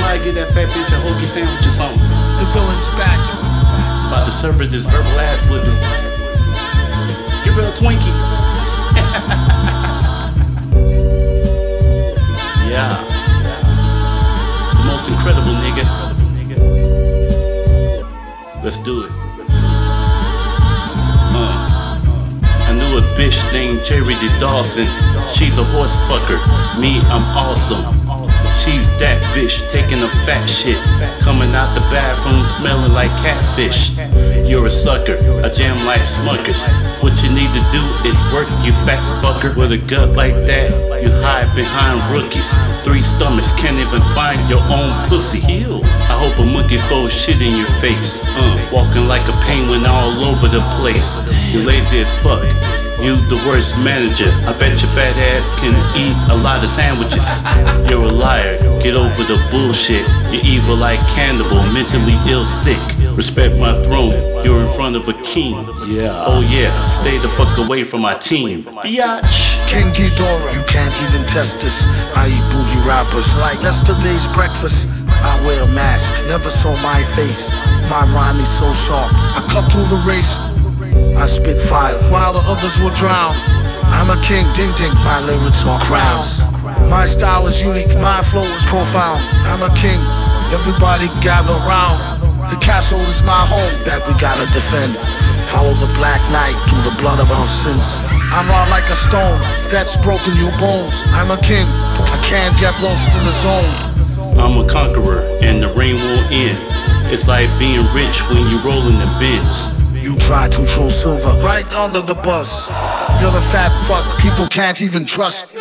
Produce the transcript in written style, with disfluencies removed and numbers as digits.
Somebody get that fat bitch a hoagie sandwich or something. The villain's back. About to serve her this verbal ass with it. Give her a Twinkie. Yeah. The most incredible nigga. Let's do it. I knew a bitch named Charity Dawson. She's a horse fucker. Me, I'm awesome. She's that bitch taking a fat shit, coming out the bathroom smelling like catfish. You're a sucker, I jam like Smuckers. What you need to do is work, you fat fucker. With a gut like that, you hide behind rookies. 3 stomachs, can't even find your own pussy. Ew. I hope a monkey throws shit in your face. Walking like a penguin all over the place. You lazy as fuck. You the worst manager. I bet your fat ass can eat a lot of sandwiches. You're a liar, get over the bullshit. You're evil like cannibal, mentally ill sick. Respect my throne, you're in front of a king. Yeah, oh yeah, stay the fuck away from my team. Biatch. King Ghidorah, you can't even test this. I eat booty rappers like yesterday's breakfast. I wear a mask, never saw my face. My rhyme is so sharp, I cut through the race. I spit fire while the others will drown. I'm a king, ding ding, my lyrics are crowns. My style is unique, my flow is profound. I'm a king, everybody gather round. The castle is my home that we gotta defend. Follow the black knight through the blood of our sins. I'm raw like a stone that's broken your bones. I'm a king, I can't get lost in the zone. I'm a conqueror and the rain won't end. It's like being rich when you roll in the bins. You try to throw silver right under the bus. You're the fat fuck people can't even trust.